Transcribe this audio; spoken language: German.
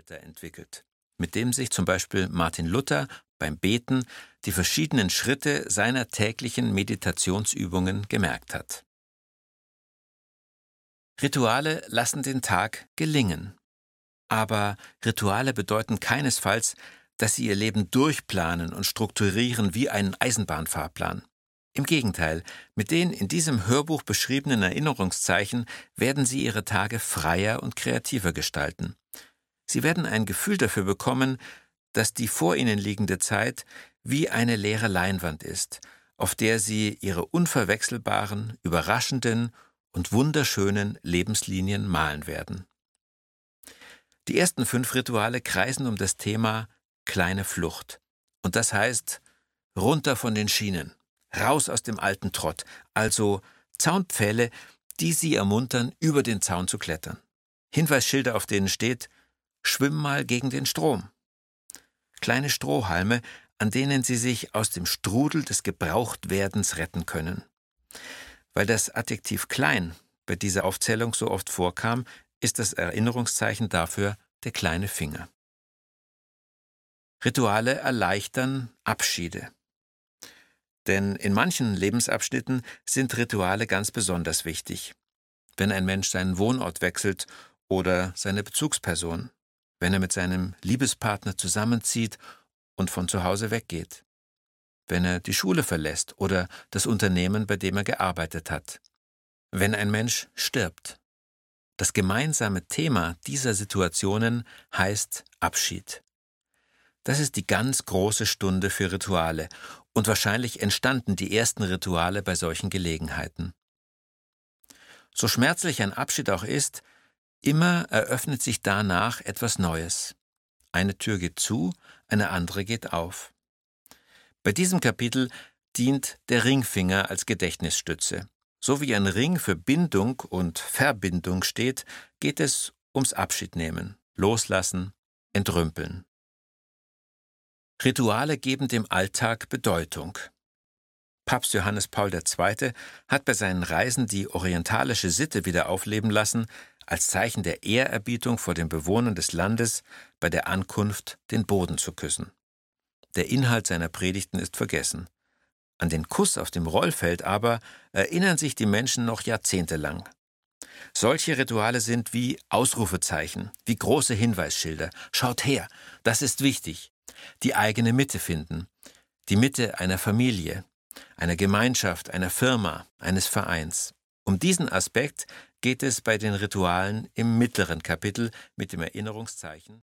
Gehirnhalter entwickelt, mit dem sich zum Beispiel Martin Luther beim Beten die verschiedenen Schritte seiner täglichen Meditationsübungen gemerkt hat. Rituale lassen den Tag gelingen. Aber Rituale bedeuten keinesfalls, dass sie ihr Leben durchplanen und strukturieren wie einen Eisenbahnfahrplan. Im Gegenteil, mit den in diesem Hörbuch beschriebenen Erinnerungszeichen werden Sie Ihre Tage freier und kreativer gestalten. Sie werden ein Gefühl dafür bekommen, dass die vor Ihnen liegende Zeit wie eine leere Leinwand ist, auf der Sie Ihre unverwechselbaren, überraschenden und wunderschönen Lebenslinien malen werden. Die ersten 5 Rituale kreisen um das Thema kleine Flucht. Und das heißt, runter von den Schienen, raus aus dem alten Trott, also Zaunpfähle, die Sie ermuntern, über den Zaun zu klettern. Hinweisschilder, auf denen steht, schwimm mal gegen den Strom. Kleine Strohhalme, an denen Sie sich aus dem Strudel des Gebrauchtwerdens retten können. Weil das Adjektiv klein bei dieser Aufzählung so oft vorkam, ist das Erinnerungszeichen dafür der kleine Finger. Rituale erleichtern Abschiede. Denn in manchen Lebensabschnitten sind Rituale ganz besonders wichtig. Wenn ein Mensch seinen Wohnort wechselt oder seine Bezugsperson, wenn er mit seinem Liebespartner zusammenzieht und von zu Hause weggeht, wenn er die Schule verlässt oder das Unternehmen, bei dem er gearbeitet hat, wenn ein Mensch stirbt. Das gemeinsame Thema dieser Situationen heißt Abschied. Das ist die ganz große Stunde für Rituale und wahrscheinlich entstanden die ersten Rituale bei solchen Gelegenheiten. So schmerzlich ein Abschied auch ist, immer eröffnet sich danach etwas Neues. Eine Tür geht zu, eine andere geht auf. Bei diesem Kapitel dient der Ringfinger als Gedächtnisstütze. So wie ein Ring für Bindung und Verbindung steht, geht es ums Abschiednehmen, Loslassen, Entrümpeln. Rituale geben dem Alltag Bedeutung. Papst Johannes Paul II. Hat bei seinen Reisen die orientalische Sitte wieder aufleben lassen, als Zeichen der Ehrerbietung vor den Bewohnern des Landes bei der Ankunft den Boden zu küssen. Der Inhalt seiner Predigten ist vergessen. An den Kuss auf dem Rollfeld aber erinnern sich die Menschen noch jahrzehntelang. Solche Rituale sind wie Ausrufezeichen, wie große Hinweisschilder. Schaut her, das ist wichtig. Die eigene Mitte finden. Die Mitte einer Familie, einer Gemeinschaft, einer Firma, eines Vereins. Um diesen Aspekt geht es bei den Ritualen im mittleren Kapitel mit dem Erinnerungszeichen